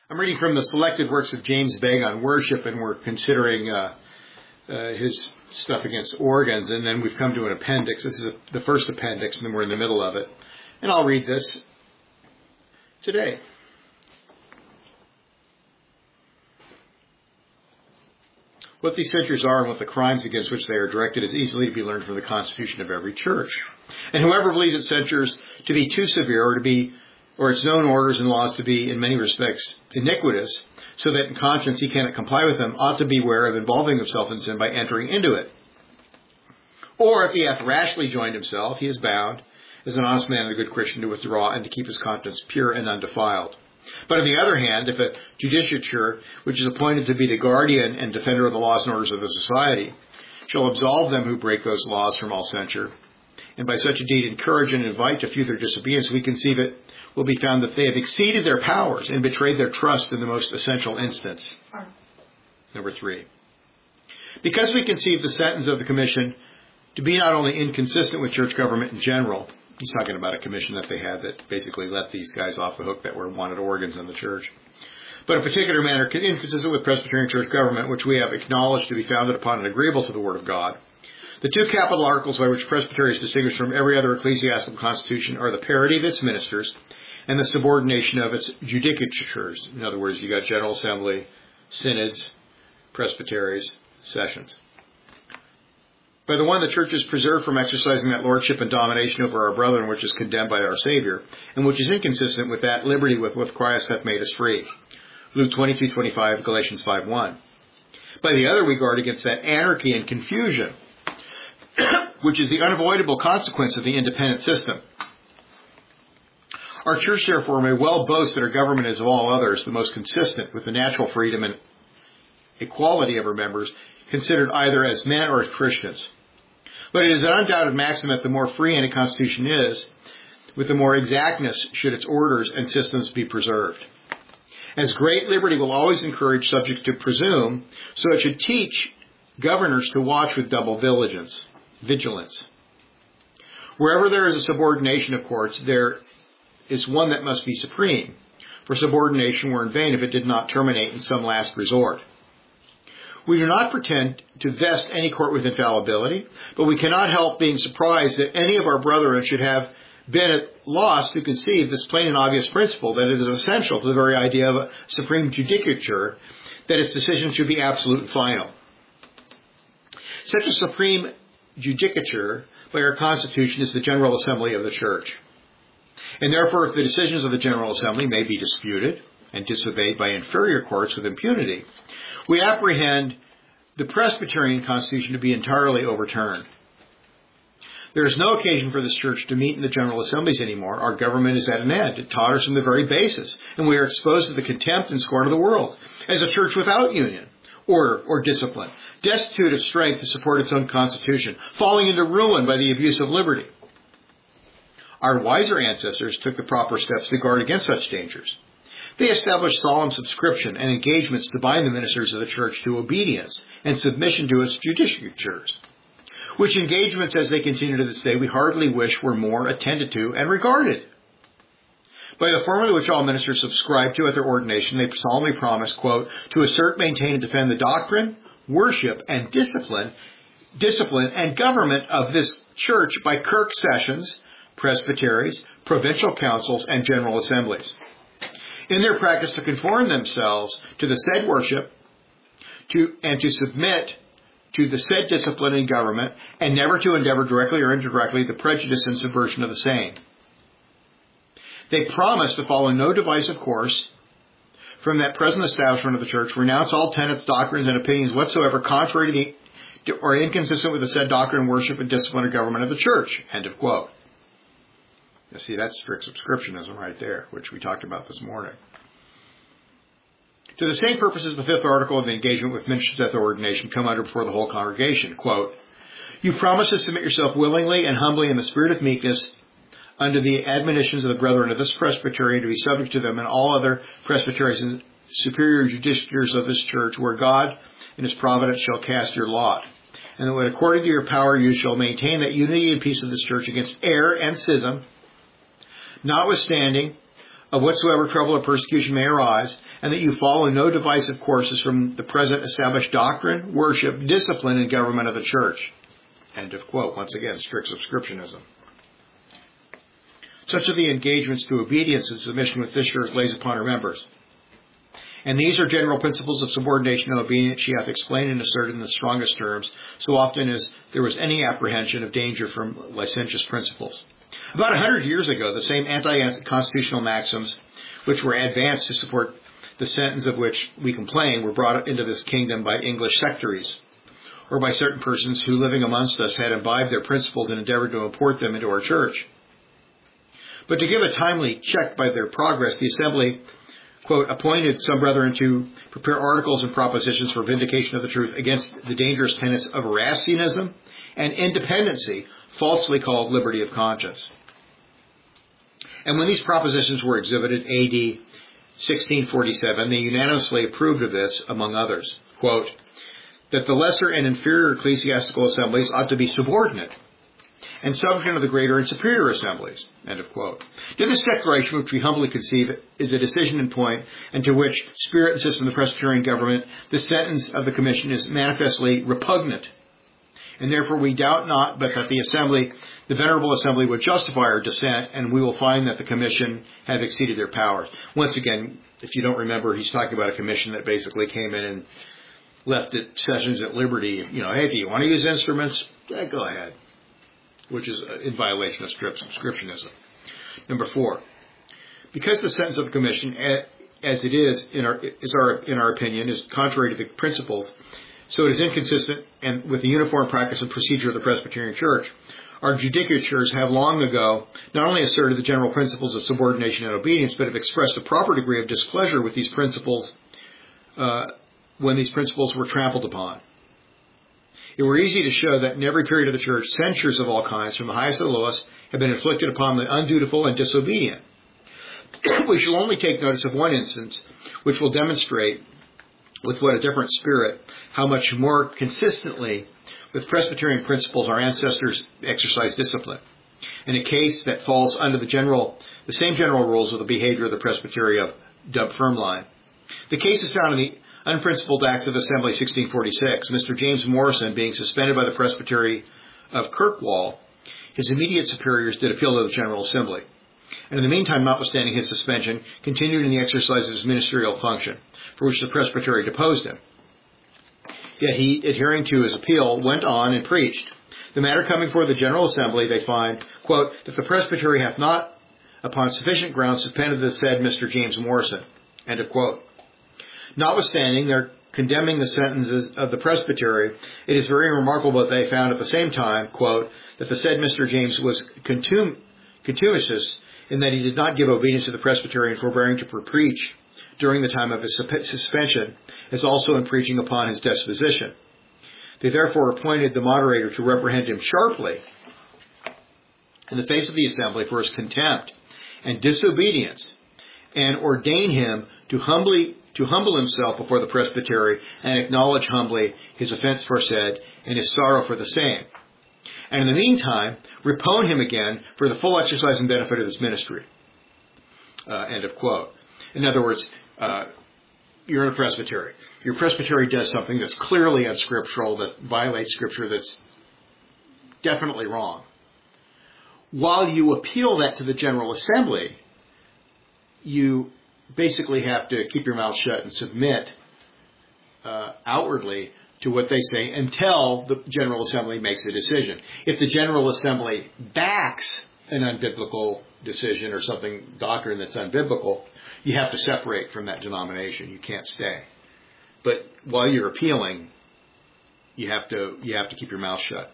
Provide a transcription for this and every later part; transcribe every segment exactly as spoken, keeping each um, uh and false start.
I'm reading from the selected works of James Begg on worship, and we're considering uh, uh, his stuff against organs, and then we've come to an appendix. This is a, the first appendix, and then we're in the middle of it. And I'll read this today. What these censures are and what the crimes against which they are directed is easily to be learned from the constitution of every church. And whoever believes its censures to be too severe or to be or its known orders and laws to be, in many respects, iniquitous, so that in conscience he cannot comply with them, ought to beware of involving himself in sin by entering into it. Or if he hath rashly joined himself, he is bound, as an honest man and a good Christian, to withdraw and to keep his conscience pure and undefiled. But on the other hand, if a judicature, which is appointed to be the guardian and defender of the laws and orders of the society, shall absolve them who break those laws from all censure, and by such a deed encourage and invite to further disobedience, we conceive it will be found that they have exceeded their powers and betrayed their trust in the most essential instance. Number three. Because we conceive the sentence of the commission to be not only inconsistent with church government in general, he's talking about a commission that they had that basically let these guys off the hook that were wanted organs in the church, but in a particular manner inconsistent with Presbyterian church government, which we have acknowledged to be founded upon and agreeable to the Word of God. The two capital articles by which Presbytery is distinguished from every other ecclesiastical constitution are the parity of its ministers and the subordination of its judicatures. In other words, you got General Assembly, synods, presbyteries, sessions. By the one, the church is preserved from exercising that lordship and domination over our brethren which is condemned by our Savior, and which is inconsistent with that liberty with which Christ hath made us free. Luke twenty-two twenty-five, Galatians five one. By the other, we guard against that anarchy and confusion, which is the unavoidable consequence of the independent system. Our church, therefore, may well boast that our government is of all others the most consistent with the natural freedom and equality of her members, considered either as men or as Christians. But it is an undoubted maxim that the more free any constitution is, with the more exactness should its orders and systems be preserved. As great liberty will always encourage subjects to presume, so it should teach governors to watch with double vigilance. vigilance. Wherever there is a subordination of courts, there is one that must be supreme, for subordination were in vain if it did not terminate in some last resort. We do not pretend to vest any court with infallibility, but we cannot help being surprised that any of our brethren should have been at loss to conceive this plain and obvious principle, that it is essential to the very idea of a supreme judicature, that its decisions should be absolute and final. Such a supreme judicature by our Constitution is the General Assembly of the Church. And therefore, if the decisions of the General Assembly may be disputed and disobeyed by inferior courts with impunity, we apprehend the Presbyterian Constitution to be entirely overturned. There is no occasion for this church to meet in the General Assemblies anymore. Our government is at an end. It totters from the very basis, and we are exposed to the contempt and scorn of the world as a church without union, order, or discipline, destitute of strength to support its own constitution, falling into ruin by the abuse of liberty. Our wiser ancestors took the proper steps to guard against such dangers. They established solemn subscription and engagements to bind the ministers of the church to obedience and submission to its judicatures, which engagements, as they continue to this day, we hardly wish were more attended to and regarded. By the formula which all ministers subscribe to at their ordination, they solemnly promise, quote, to assert, maintain, and defend the doctrine, worship, and discipline, discipline and government of this church by kirk sessions, presbyteries, provincial councils, and general assemblies. In their practice to conform themselves to the said worship to and to submit to the said discipline and government, and never to endeavor directly or indirectly the prejudice and subversion of the same. They promise to follow no divisive course from that present establishment of the church, renounce all tenets, doctrines, and opinions whatsoever contrary to the, or inconsistent with the said doctrine, worship, and discipline or government of the church. End of quote. You see, that's strict subscriptionism right there, which we talked about this morning. To the same purpose as the fifth article of the engagement with ministers at their ordination come under before the whole congregation. Quote, you promise to submit yourself willingly and humbly in the spirit of meekness under the admonitions of the brethren of this presbytery, to be subject to them and all other presbyteries and superior judicatures of this church, where God in his providence shall cast your lot. And that according to your power you shall maintain that unity and peace of this church against error and schism, notwithstanding of whatsoever trouble or persecution may arise, and that you follow no divisive courses from the present established doctrine, worship, discipline, and government of the church. End of quote. Once again, strict subscriptionism. Such are the engagements to obedience and submission which this church lays upon her members. And these are general principles of subordination and obedience she hath explained and asserted in the strongest terms, so often as there was any apprehension of danger from licentious principles. About a hundred years ago, the same anti-constitutional maxims which were advanced to support the sentence of which we complain were brought into this kingdom by English sectaries, or by certain persons who, living amongst us, had imbibed their principles and endeavored to import them into our church. But to give a timely check by their progress, the assembly, quote, appointed some brethren to prepare articles and propositions for vindication of the truth against the dangerous tenets of Erastianism and independency, falsely called liberty of conscience. And when these propositions were exhibited A D sixteen forty-seven, they unanimously approved of this, among others, quote, that the lesser and inferior ecclesiastical assemblies ought to be subordinate and subject to the greater and superior assemblies, end of quote. To this declaration, which we humbly conceive is a decision in point, and to which spirit and system of the Presbyterian government, the sentence of the commission is manifestly repugnant. And therefore we doubt not but that the assembly, the venerable assembly, would justify our dissent, and we will find that the commission have exceeded their powers. Once again, if you don't remember, he's talking about a commission that basically came in and left it sessions at liberty. You know, hey, do you want to use instruments? Yeah, go ahead. Which is in violation of strict subscriptionism. Number four, because the sentence of the commission, as it is in our, is our in our opinion, is contrary to the principles, so it is inconsistent and with the uniform practice and procedure of the Presbyterian Church. Our judicatures have long ago not only asserted the general principles of subordination and obedience, but have expressed a proper degree of displeasure with these principles uh, when these principles were trampled upon. It were easy to show that in every period of the church, censures of all kinds, from the highest to the lowest, have been inflicted upon the undutiful and disobedient. We shall only take notice of one instance, which will demonstrate, with what a different spirit, how much more consistently with Presbyterian principles our ancestors exercised discipline. In a case that falls under the general, the same general rules of the behavior of the Presbytery of Dunfermline. The case is found in the Unprincipled Acts of Assembly sixteen forty-six. Mister James Morrison, being suspended by the Presbytery of Kirkwall, his immediate superiors did appeal to the General Assembly. And in the meantime, notwithstanding his suspension, continued in the exercise of his ministerial function, for which the Presbytery deposed him. Yet he, adhering to his appeal, went on and preached. The matter coming before the General Assembly, they find, quote, that the Presbytery hath not, upon sufficient grounds, suspended the said Mister James Morrison, end of quote. Notwithstanding their condemning the sentences of the Presbytery, it is very remarkable that they found at the same time, quote, that the said Mister James was contum- contumacious in that he did not give obedience to the Presbytery in forbearing to preach during the time of his suspension, as also in preaching upon his disposition. They therefore appointed the moderator to reprehend him sharply in the face of the assembly for his contempt and disobedience, and ordain him to humbly to humble himself before the Presbytery and acknowledge humbly his offense foresaid and his sorrow for the same. And in the meantime, repone him again for the full exercise and benefit of his ministry. Uh, end of quote. In other words, uh, you're in a presbytery. Your presbytery does something that's clearly unscriptural, that violates Scripture, that's definitely wrong. While you appeal that to the General Assembly, you basically have to keep your mouth shut and submit uh, outwardly to what they say until the General Assembly makes a decision. If the General Assembly backs an unbiblical decision or something, doctrine that's unbiblical, you have to separate from that denomination. You can't stay. But while you're appealing, you have to you have to keep your mouth shut.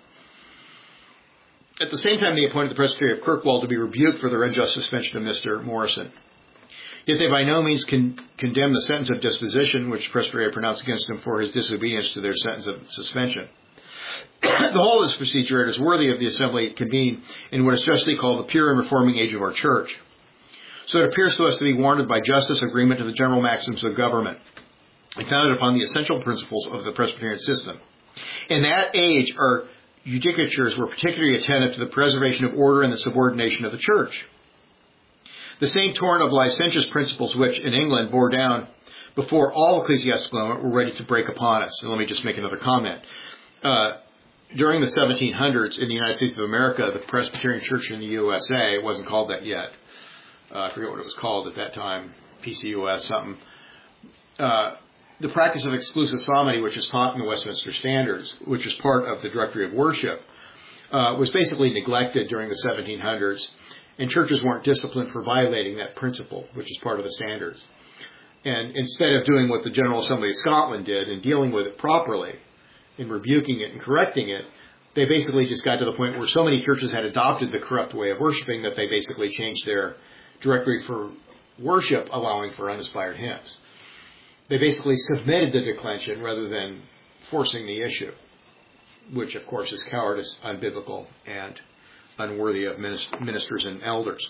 At the same time, they appointed the Presbytery of Kirkwall to be rebuked for their unjust suspension of Mister Morrison. Yet they by no means con- condemn the sentence of disposition which the Presbytery pronounced against him for his disobedience to their sentence of suspension. The whole of this procedure is worthy of the assembly convened in what is justly called the pure and reforming age of our church. So it appears to us to be warranted by justice, agreement to the general maxims of government, and founded upon the essential principles of the Presbyterian system. In that age, our judicatures were particularly attentive to the preservation of order and the subordination of the church. The same torrent of licentious principles which, in England, bore down before all ecclesiastical government were ready to break upon us. And let me just make another comment. Uh, during the seventeen hundreds in the United States of America, the Presbyterian Church in the U S A, it wasn't called that yet. Uh, I forget what it was called at that time, P C U S something. Uh, the practice of exclusive psalmody, which is taught in the Westminster Standards, which is part of the Directory of Worship, uh, was basically neglected during the seventeen hundreds, and churches weren't disciplined for violating that principle, which is part of the standards. And instead of doing what the General Assembly of Scotland did and dealing with it properly, in rebuking it and correcting it, they basically just got to the point where so many churches had adopted the corrupt way of worshiping that they basically changed their directory for worship, allowing for uninspired hymns. They basically submitted the declension rather than forcing the issue, which, of course, is cowardice, unbiblical, and unworthy of ministers and elders.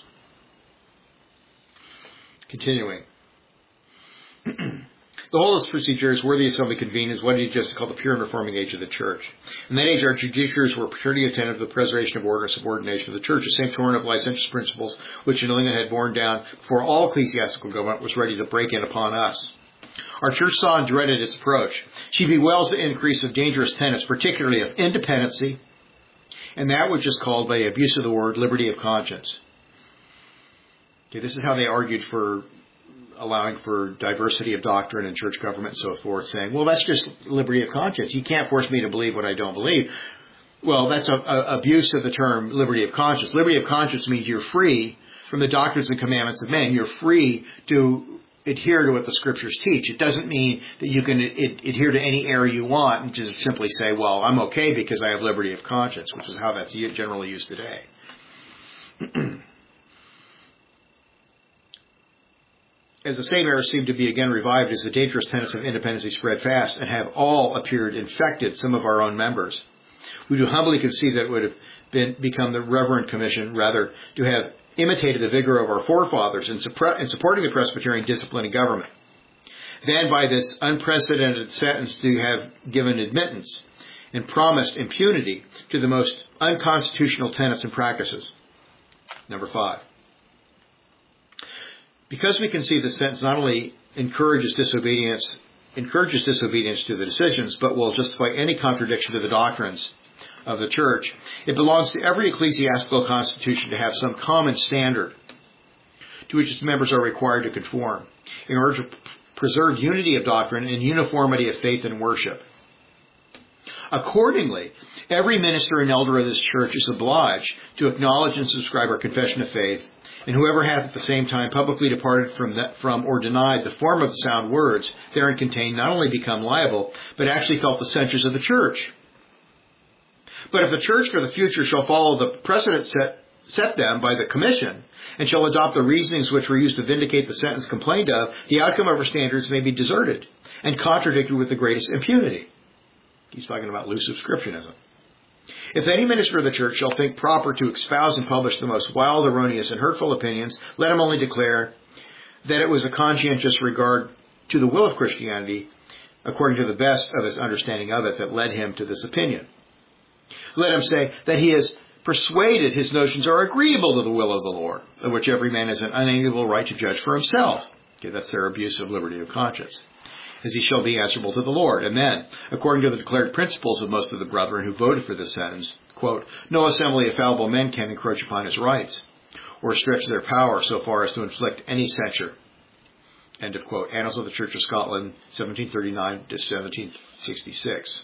Continuing. The whole of this procedure is worthy of assembly convened is what he just called the pure and reforming age of the church. In that age, our judiciaries were pretty attentive to the preservation of order and subordination of the church, the same torrent of licentious principles which in England had borne down before all ecclesiastical government was ready to break in upon us. Our church saw and dreaded its approach. She bewails the increase of dangerous tenets, particularly of independency, and that which is called, by the abuse of the word, liberty of conscience. Okay, this is how they argued for allowing for diversity of doctrine in church government and so forth, saying, well, that's just liberty of conscience. You can't force me to believe what I don't believe. Well, that's a, a abuse of the term liberty of conscience. Liberty of conscience means you're free from the doctrines and commandments of men. You're free to adhere to what the Scriptures teach. It doesn't mean that you can ad- adhere to any error you want and just simply say, well, I'm okay because I have liberty of conscience, which is how that's generally used today. As the same errors seem to be again revived as the dangerous tenets of independency spread fast and have all appeared infected some of our own members, we do humbly conceive that it would have been become the reverend commission rather to have imitated the vigor of our forefathers in, suppre- in supporting the Presbyterian discipline and government, than by this unprecedented sentence to have given admittance and promised impunity to the most unconstitutional tenets and practices. Number five. Because we conceive the sentence not only encourages disobedience, encourages disobedience to the decisions, but will justify any contradiction to the doctrines of the church, it belongs to every ecclesiastical constitution to have some common standard to which its members are required to conform in order to preserve unity of doctrine and uniformity of faith and worship. Accordingly, every minister and elder of this church is obliged to acknowledge and subscribe our confession of faith, and whoever hath at the same time publicly departed from that, from or denied the form of the sound words therein contained not only become liable, but actually felt the censures of the church. But if the church for the future shall follow the precedent set, set them by the commission, and shall adopt the reasonings which were used to vindicate the sentence complained of, the outcome of our standards may be deserted and contradicted with the greatest impunity. He's talking about loose subscriptionism. If any minister of the church shall think proper to espouse and publish the most wild, erroneous, and hurtful opinions, let him only declare that it was a conscientious regard to the will of Christianity, according to the best of his understanding of it, that led him to this opinion. Let him say that he is persuaded his notions are agreeable to the will of the Lord, of which every man has an unalienable right to judge for himself. Okay, that's their abuse of liberty of conscience. As he shall be answerable to the Lord. And then, according to the declared principles of most of the brethren who voted for this sentence, quote, no assembly of fallible men can encroach upon his rights or stretch their power so far as to inflict any censure. End of quote. Annals of the Church of Scotland, seventeen thirty-nine to seventeen sixty-six.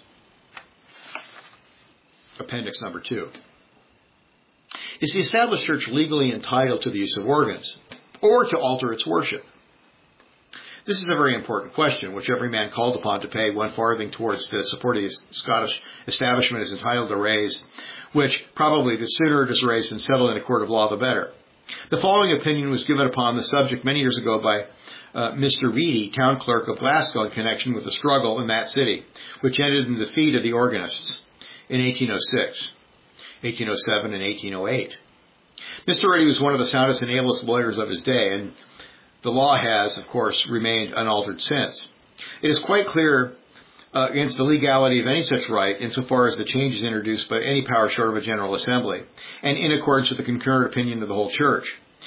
Appendix number two. Is the established church legally entitled to the use of organs or to alter its worship? This is a very important question, which every man called upon to pay one farthing towards the support of the Scottish establishment is entitled to raise, which probably the sooner it is raised and settled in a court of law, the better. The following opinion was given upon the subject many years ago by uh, Mister Reedy, town clerk of Glasgow, in connection with the struggle in that city, which ended in the defeat of the organists in eighteen oh six, eighteen oh seven, and eighteen oh eight. Mister Reedy was one of the soundest and ablest lawyers of his day, and the law has, of course, remained unaltered since. It is quite clear uh, against the legality of any such right insofar as the changes introduced by any power short of a General Assembly, and in accordance with the concurrent opinion of the whole Church.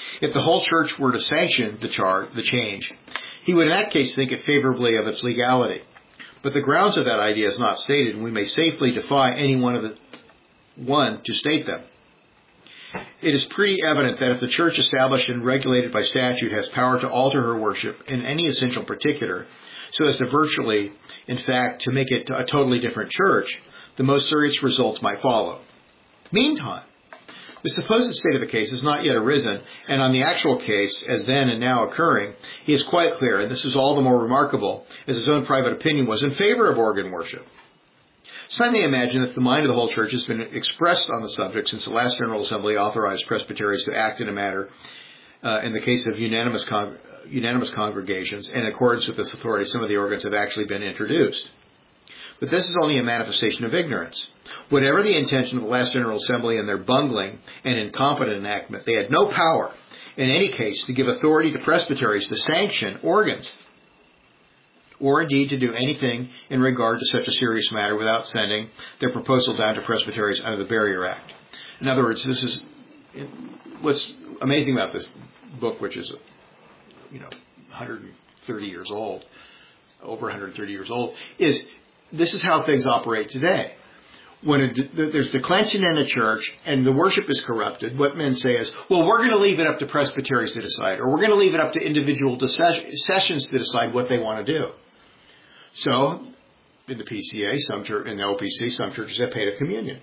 If the whole church were to sanction the, char- the change, he would in that case think it favorably of its legality. But the grounds of that idea is not stated, and we may safely defy any one of the one to state them. It is pretty evident that if the church established and regulated by statute has power to alter her worship in any essential particular, so as to virtually, in fact, to make it a totally different church, the most serious results might follow. Meantime, the supposed state of the case has not yet arisen, and on the actual case, as then and now occurring, he is quite clear, and this is all the more remarkable, as his own private opinion was in favor of organ worship. Some may imagine that the mind of the whole church has been expressed on the subject since the last General Assembly authorized presbyteries to act in a matter, uh, in the case of unanimous, con- unanimous congregations, and in accordance with this authority, some of the organs have actually been introduced. But this is only a manifestation of ignorance. Whatever the intention of the last General Assembly in their bungling and incompetent enactment, they had no power, in any case, to give authority to presbyteries to sanction organs, or indeed to do anything in regard to such a serious matter without sending their proposal down to presbyteries under the Barrier Act. In other words, this is what's amazing about this book, which is, you know, one hundred thirty years old, over one hundred thirty years old, is this is how things operate today. When a, there's declension in a church and the worship is corrupted, what men say is, well, we're going to leave it up to presbyteries to decide, or we're going to leave it up to individual sessions to decide what they want to do. So, in the P C A, some church, in the O P C, some churches have paid a communion.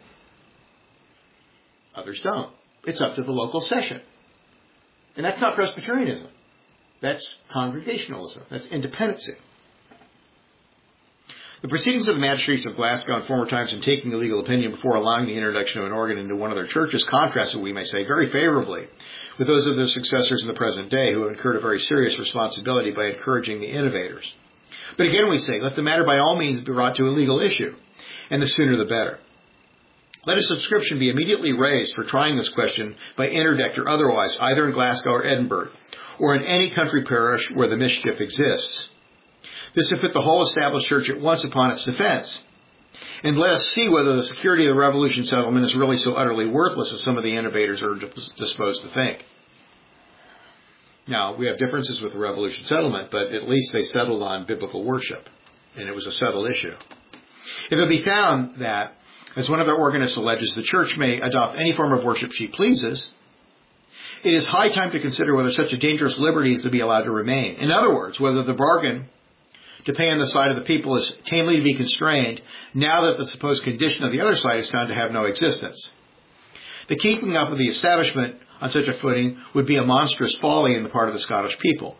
Others don't. It's up to the local session. And that's not Presbyterianism. That's Congregationalism. That's independency. The proceedings of the magistrates of Glasgow in former times in taking a legal opinion before allowing the introduction of an organ into one of their churches contrasted, we may say, very favorably with those of their successors in the present day who have incurred a very serious responsibility by encouraging the innovators. But again we say, let the matter by all means be brought to a legal issue, and the sooner the better. Let a subscription be immediately raised for trying this question by interdict or otherwise, either in Glasgow or Edinburgh, or in any country parish where the mischief exists. This will put the whole established church at once upon its defense. And let us see whether the security of the Revolution settlement is really so utterly worthless as some of the innovators are disposed to think. Now, we have differences with the Revolution settlement, but at least they settled on biblical worship, and it was a settled issue. If it be found that, as one of their organists alleges, the church may adopt any form of worship she pleases, it is high time to consider whether such a dangerous liberty is to be allowed to remain. In other words, whether the bargain to pay on the side of the people is tamely to be constrained now that the supposed condition of the other side is found to have no existence. The keeping up of the establishment on such a footing would be a monstrous folly on the part of the Scottish people.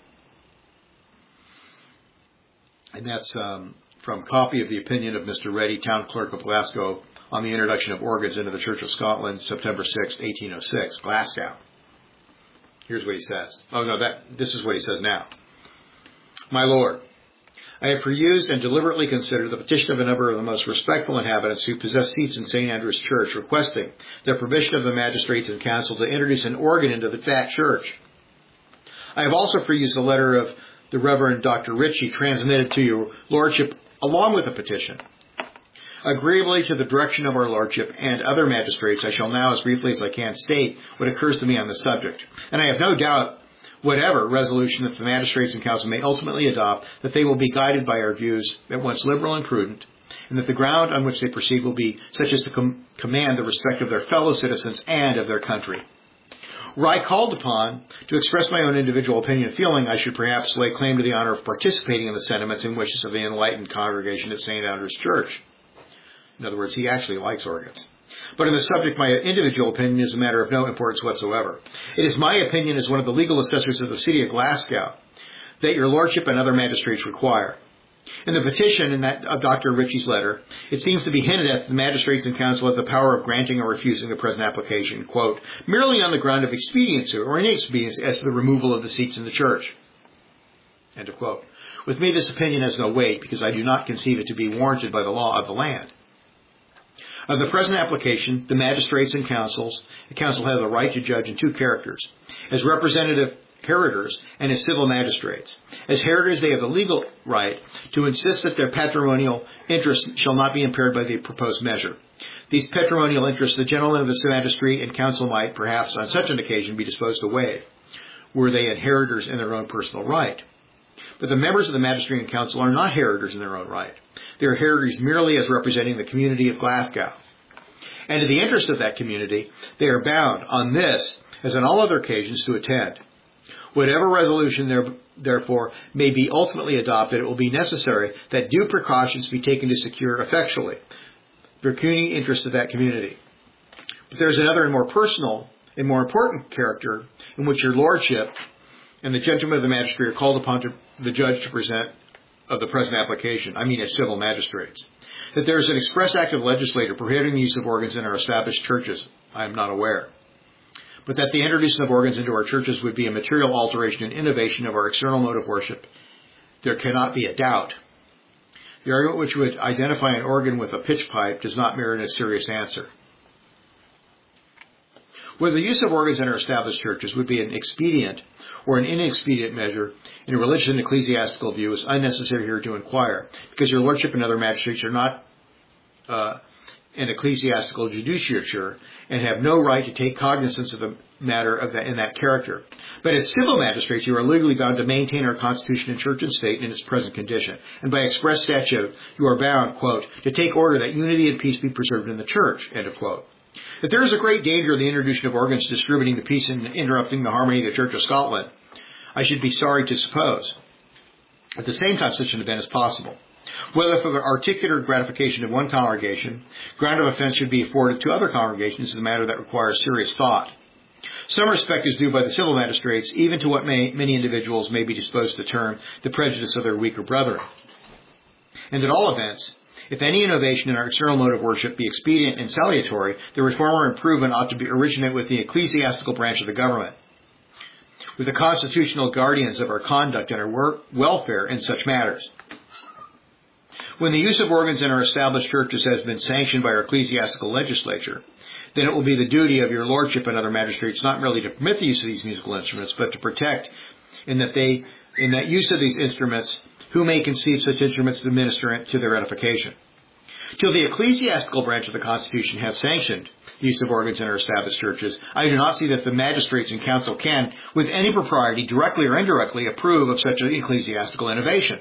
And that's um, from copy of the opinion of Mister Reddy, town clerk of Glasgow, on the introduction of organs into the Church of Scotland, September sixth, eighteen oh six, Glasgow. Here's what he says. Oh, no, that this is what he says now. My Lord, I have perused and deliberately considered the petition of a number of the most respectful inhabitants who possess seats in Saint Andrew's Church, requesting the permission of the magistrates and council to introduce an organ into that church. I have also perused the letter of the Reverend Doctor Ritchie transmitted to your Lordship along with the petition. Agreeably to the direction of our Lordship and other magistrates, I shall now, as briefly as I can, state what occurs to me on the subject. And I have no doubt whatever resolution that the magistrates and council may ultimately adopt, that they will be guided by our views at once liberal and prudent, and that the ground on which they proceed will be such as to com- command the respect of their fellow citizens and of their country. Were I called upon to express my own individual opinion and feeling, I should perhaps lay claim to the honor of participating in the sentiments and wishes of the enlightened congregation at Saint Andrew's Church. In other words, he actually likes organs. But in the subject, my individual opinion is a matter of no importance whatsoever. It is my opinion as one of the legal assessors of the city of Glasgow that your Lordship and other magistrates require. In the petition in that of Doctor Ritchie's letter, it seems to be hinted at that the magistrates and council have the power of granting or refusing the present application, quote, merely on the ground of expediency or inexpediency as to the removal of the seats in the church. End of quote. With me, this opinion has no weight because I do not conceive it to be warranted by the law of the land. Of the present application, the magistrates and councils, the council have the right to judge in two characters, as representative heritors and as civil magistrates. As heritors, they have the legal right to insist that their patrimonial interests shall not be impaired by the proposed measure. These patrimonial interests the gentlemen of the magistrate and council might, perhaps on such an occasion, be disposed to waive. were they inheritors in their own personal right. But the members of the Magisterium Council are not heritors in their own right. They are heritors merely as representing the community of Glasgow. And in the interest of that community, they are bound on this, as on all other occasions, to attend. Whatever resolution there, therefore may be ultimately adopted, it will be necessary that due precautions be taken to secure effectually the pecuniary interest of that community. But there is another and more personal and more important character in which your lordship and the gentlemen of the magistrate are called upon to the judge to present of the present application. I mean as civil magistrates. That there is an express act of the legislature prohibiting the use of organs in our established churches, I am not aware. But that the introduction of organs into our churches would be a material alteration and innovation of our external mode of worship, there cannot be a doubt. The argument which would identify an organ with a pitch pipe does not merit a serious answer. Whether the use of organs in our established churches would be an expedient or an inexpedient measure in a religious and ecclesiastical view is unnecessary here to inquire, because your lordship and other magistrates are not uh, an ecclesiastical judicature and have no right to take cognizance of the matter of that, in that character. But as civil magistrates, you are legally bound to maintain our constitution and church and state in its present condition. And by express statute, you are bound, quote, to take order that unity and peace be preserved in the church, end of quote. That there is a great danger of the introduction of organs distributing the peace and interrupting the harmony of the Church of Scotland, I should be sorry to suppose. At the same time, such an event is possible. Whether for the articular gratification of one congregation, ground of offense should be afforded to other congregations is a matter that requires serious thought. Some respect is due by the civil magistrates, even to what may, many individuals may be disposed to term the prejudice of their weaker brethren. And at all events, if any innovation in our external mode of worship be expedient and salutary, the reform or improvement ought to be originate with the ecclesiastical branch of the government, with the constitutional guardians of our conduct and our work, welfare in such matters. When the use of organs in our established churches has been sanctioned by our ecclesiastical legislature, then it will be the duty of your lordship and other magistrates not merely to permit the use of these musical instruments, but to protect in that they, in that use of these instruments, who may conceive such instruments to minister to their edification. Till the ecclesiastical branch of the Constitution has sanctioned the use of organs in our established churches, I do not see that the magistrates and council can, with any propriety, directly or indirectly, approve of such an ecclesiastical innovation.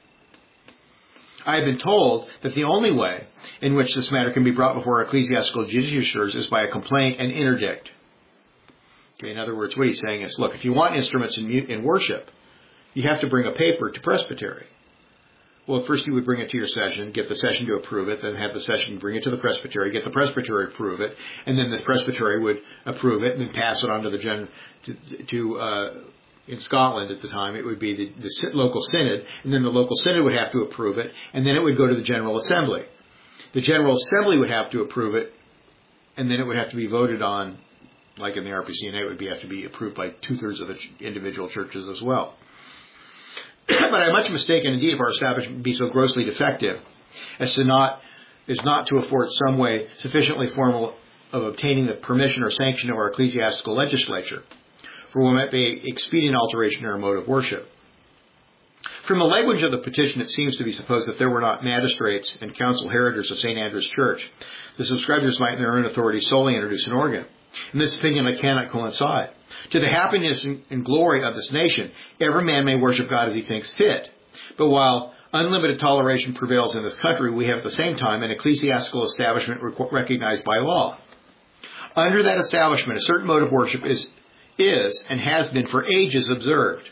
I have been told that the only way in which this matter can be brought before ecclesiastical judicatures is by a complaint and interdict. Okay, in other words, what he's saying is, look, if you want instruments in, in worship, you have to bring a paper to presbytery. Well, first you would bring it to your session, get the session to approve it, then have the session bring it to the presbytery, get the presbytery to approve it, and then the presbytery would approve it and then pass it on to the gen, to, to uh, in Scotland at the time, it would be the, the local synod, and then the local synod would have to approve it, and then it would go to the General Assembly. The General Assembly would have to approve it, and then it would have to be voted on, like in the R P C N A, it would be, have to be approved by two-thirds of the individual churches as well. But I am much mistaken indeed if our establishment be so grossly defective as to not is not to afford some way sufficiently formal of obtaining the permission or sanction of our ecclesiastical legislature for what might be expedient alteration in our mode of worship. From the language of the petition, it seems to be supposed that there were not magistrates and council heritors of Saint Andrew's Church. The subscribers might in their own authority solely introduce an organ. In this opinion, I cannot coincide. To the happiness and glory of this nation, every man may worship God as he thinks fit. But while unlimited toleration prevails in this country, we have at the same time an ecclesiastical establishment recognized by law. Under that establishment, a certain mode of worship is, is and has been for ages observed.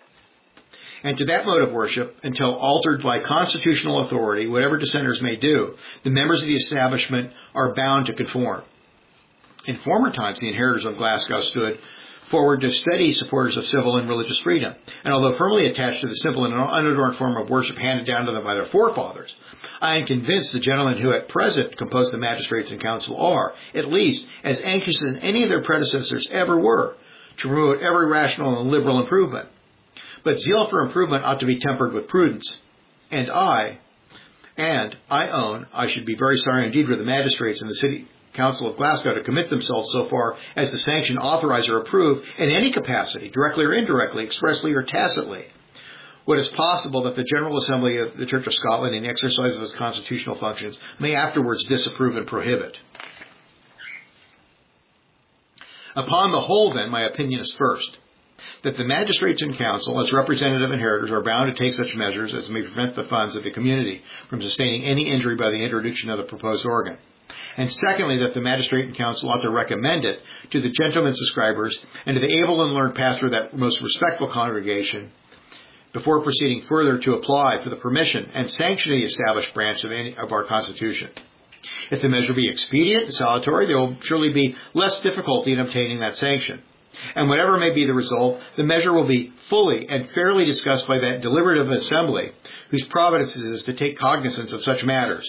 And to that mode of worship, until altered by constitutional authority, whatever dissenters may do, the members of the establishment are bound to conform. In former times, the inheritors of Glasgow stood forward to steady supporters of civil and religious freedom. And although firmly attached to the simple and unadorned form of worship handed down to them by their forefathers, I am convinced the gentlemen who at present compose the magistrates and council are, at least, as anxious as any of their predecessors ever were to promote every rational and liberal improvement. But zeal for improvement ought to be tempered with prudence. And I, and I own, I should be very sorry indeed for the magistrates and the city Council of Glasgow to commit themselves so far as to sanction, authorize, or approve in any capacity, directly or indirectly, expressly or tacitly, what is possible that the General Assembly of the Church of Scotland, in the exercise of its constitutional functions, may afterwards disapprove and prohibit. Upon the whole, then, my opinion is first, that the magistrates and council, as representative inheritors, are bound to take such measures as may prevent the funds of the community from sustaining any injury by the introduction of the proposed organ. And secondly, that the magistrate and council ought to recommend it to the gentlemen subscribers and to the able and learned pastor of that most respectful congregation before proceeding further to apply for the permission and sanction of the established branch of, any, of our Constitution. If the measure be expedient and salutary, there will surely be less difficulty in obtaining that sanction. And whatever may be the result, the measure will be fully and fairly discussed by that deliberative assembly whose providence it is to take cognizance of such matters.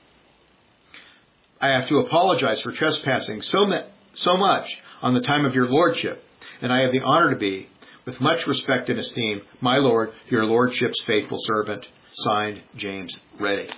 I have to apologize for trespassing so, me- so much on the time of your lordship, and I have the honor to be, with much respect and esteem, my lord, your lordship's faithful servant, signed, James Ready.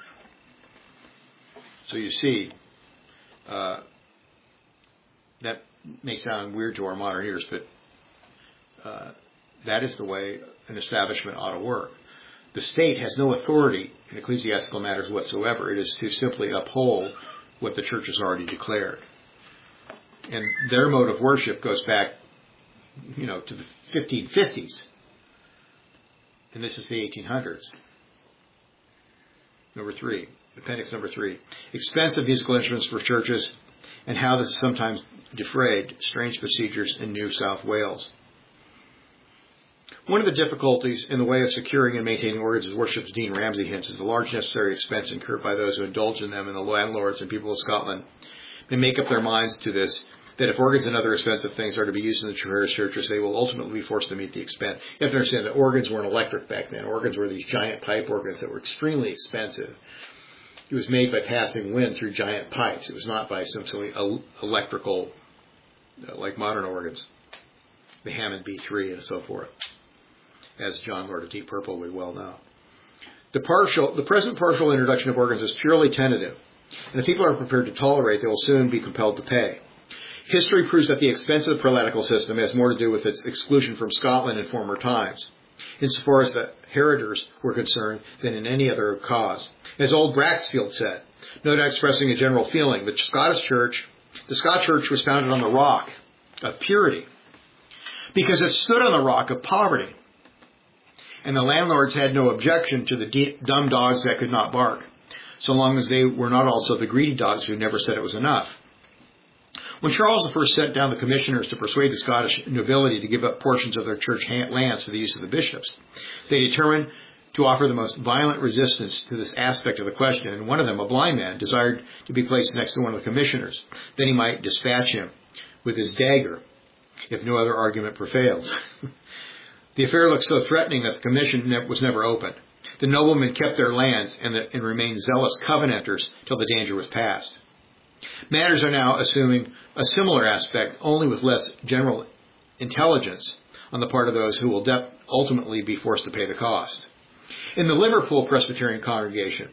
So you see, uh, that may sound weird to our modern ears, but uh, that is the way an establishment ought to work. The state has no authority in ecclesiastical matters whatsoever. It is to simply uphold what the church has already declared. And their mode of worship goes back, you know, to the fifteen fifties. And this is the eighteen hundreds. Number three, appendix number three, expensive musical instruments for churches and how this is sometimes defrayed, strange procedures in New South Wales. One of the difficulties in the way of securing and maintaining organs, as Worship's Dean Ramsay hints, is the large necessary expense incurred by those who indulge in them, and the landlords and people of Scotland may make up their minds to this, that if organs and other expensive things are to be used in the various churches, they will ultimately be forced to meet the expense. You have to understand that organs weren't electric back then. Organs were these giant pipe organs that were extremely expensive. It was made by passing wind through giant pipes. It was not by simply electrical, like modern organs, the Hammond B three and so forth, as John Lord of Deep Purple would well know. The partial, the present partial introduction of organs is purely tentative, and if people are prepared to tolerate, they will soon be compelled to pay. History proves that the expense of the prelatical system has more to do with its exclusion from Scotland in former times, insofar as the heritors were concerned, than in any other cause. As old Braxfield said, no doubt expressing a general feeling, the Scottish Church, the Scotch Church was founded on the rock of purity, because it stood on the rock of poverty. And the landlords had no objection to the de- dumb dogs that could not bark, so long as they were not also the greedy dogs who never said it was enough. When Charles the First sent down the commissioners to persuade the Scottish nobility to give up portions of their church lands for the use of the bishops, they determined to offer the most violent resistance to this aspect of the question, and one of them, a blind man, desired to be placed next to one of the commissioners. Then he might dispatch him with his dagger, if no other argument prevailed. The affair looked so threatening that the commission was never opened. The noblemen kept their lands and, the, and remained zealous covenanters till the danger was past. Matters are now assuming a similar aspect, only with less general intelligence on the part of those who will de- ultimately be forced to pay the cost. In the Liverpool Presbyterian congregation,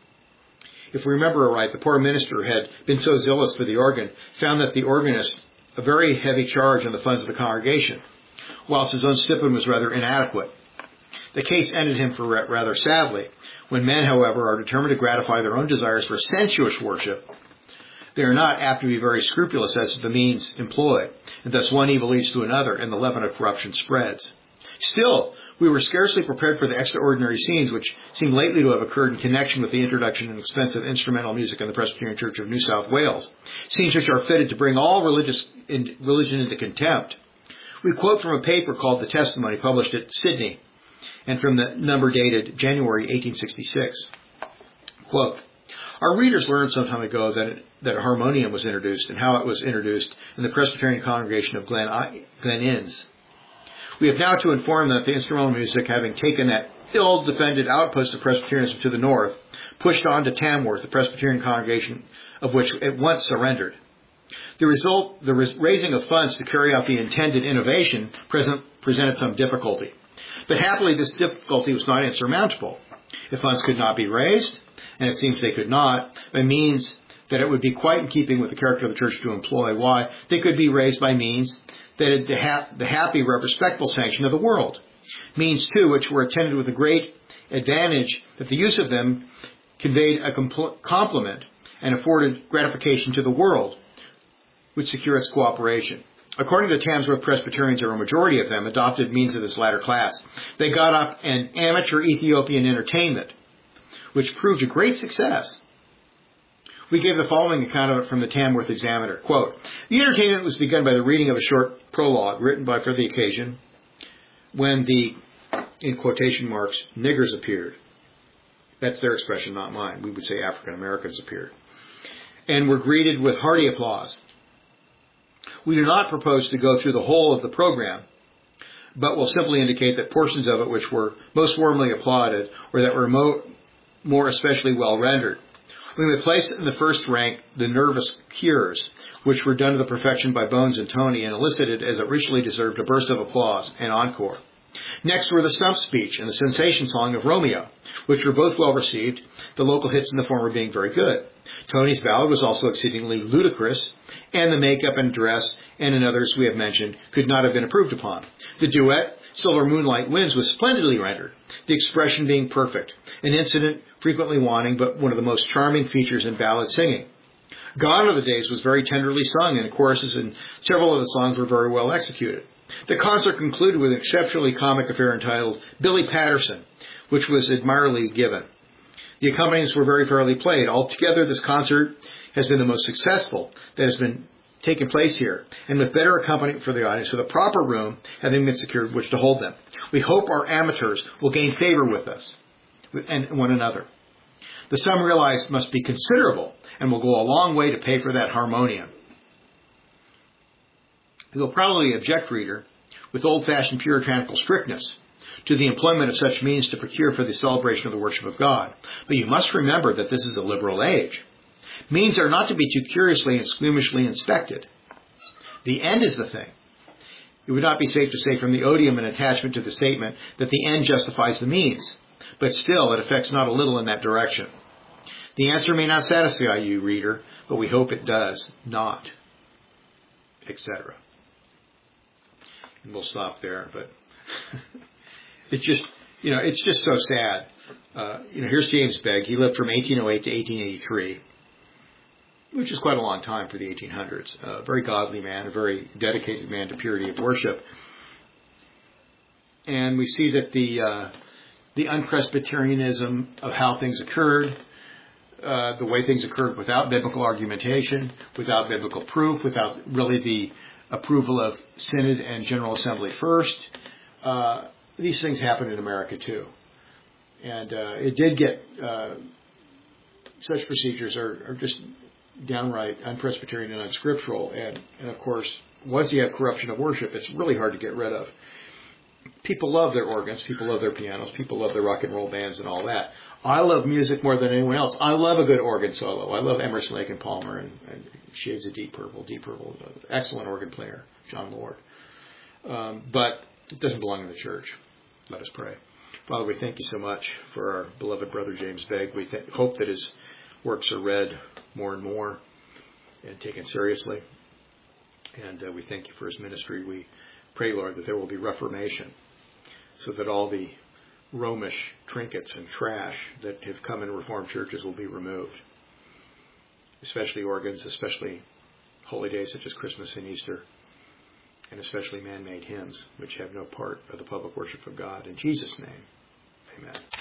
if we remember aright, the poor minister had been so zealous for the organ, found that the organist a very heavy charge on the funds of the congregation, whilst his own stipend was rather inadequate. The case ended him for rather sadly. When men, however, are determined to gratify their own desires for sensuous worship, they are not apt to be very scrupulous as to the means employed, and thus one evil leads to another, and the leaven of corruption spreads. Still, we were scarcely prepared for the extraordinary scenes which seem lately to have occurred in connection with the introduction of expensive instrumental music in the Presbyterian Church of New South Wales, scenes which are fitted to bring all religious in, religion into contempt. We quote from a paper called The Testimony, published at Sydney, and from the number dated January eighteen sixty-six. Quote, our readers learned some time ago that, it, that a harmonium was introduced, and how it was introduced in the Presbyterian congregation of Glen, Glen Innes. We have now to inform them that the instrumental music, having taken that ill-defended outpost of Presbyterianism to the north, pushed on to Tamworth, the Presbyterian congregation of which at once surrendered. The result, the raising of funds to carry out the intended innovation present, presented some difficulty. But happily, this difficulty was not insurmountable. If funds could not be raised, and it seems they could not, by means that it would be quite in keeping with the character of the church to employ, why, they could be raised by means that had the, ha- the happy, respectful sanction of the world. Means, too, which were attended with a great advantage that the use of them conveyed a compl- compliment and afforded gratification to the world, which secure its cooperation. According to Tamsworth Presbyterians, or a majority of them, adopted means of this latter class. They got up an amateur Ethiopian entertainment, which proved a great success. We gave the following account of it from the Tamworth Examiner. Quote, the entertainment was begun by the reading of a short prologue written by for the occasion when the, in quotation marks, niggers appeared. That's their expression, not mine. We would say African Americans appeared. And were greeted with hearty applause. We do not propose to go through the whole of the program, but will simply indicate that portions of it which were most warmly applauded or that were mo- more especially well rendered. We may place in the first rank the nervous cures, which were done to the perfection by Bones and Tony and elicited as it richly deserved a burst of applause and encore. Next were the stump speech and the sensation song of Romeo, which were both well received, the local hits in the former being very good. Tony's ballad was also exceedingly ludicrous, and the makeup and dress, and in others we have mentioned, could not have been improved upon. The duet, Silver Moonlight Winds, was splendidly rendered, the expression being perfect, an incident frequently wanting, but one of the most charming features in ballad singing. Gone Are the Days was very tenderly sung, and the choruses in several of the songs were very well executed. The concert concluded with an exceptionally comic affair entitled Billy Patterson, which was admirably given. The accompaniments were very fairly played. Altogether, this concert has been the most successful that has been taken place here, and with better accompaniment for the audience, with a proper room having been secured which to hold them. We hope our amateurs will gain favor with us and one another. The sum realized must be considerable and will go a long way to pay for that harmonium. You will probably object, reader, with old-fashioned puritanical strictness to the employment of such means to procure for the celebration of the worship of God. But you must remember that this is a liberal age. Means are not to be too curiously and squeamishly inspected. The end is the thing. It would not be safe to say from the odium and attachment to the statement that the end justifies the means, but still it affects not a little in that direction. The answer may not satisfy you, reader, but we hope it does not, et cetera. And we'll stop there, but it's just, you know, it's just so sad. Uh, you know, here's James Begg. He lived from eighteen oh eight to eighteen eighty-three, which is quite a long time for the eighteen hundreds. A very godly man, a very dedicated man to purity of worship. And we see that the uh, the unpresbyterianism of how things occurred, uh, the way things occurred without biblical argumentation, without biblical proof, without really the approval of Synod and General Assembly first. Uh, these things happened in America too. And uh, it did get, uh, such procedures are, are just downright unpresbyterian and unscriptural. And, and of course, once you have corruption of worship, it's really hard to get rid of. People love their organs, people love their pianos, people love their rock and roll bands and all that. I love music more than anyone else. I love a good organ solo. I love Emerson, Lake and Palmer and, and Shades of Deep Purple, Deep Purple, excellent organ player, John Lord. Um, but it doesn't belong in the church. Let us pray. Father, we thank you so much for our beloved brother James Begg. We th- hope that his works are read more and more and taken seriously. And uh, we thank you for his ministry. We pray, Lord, that there will be reformation so that all the Romish trinkets and trash that have come in Reformed churches will be removed, especially organs, especially holy days such as Christmas and Easter, and especially man-made hymns, which have no part of the public worship of God. In Jesus' name, amen.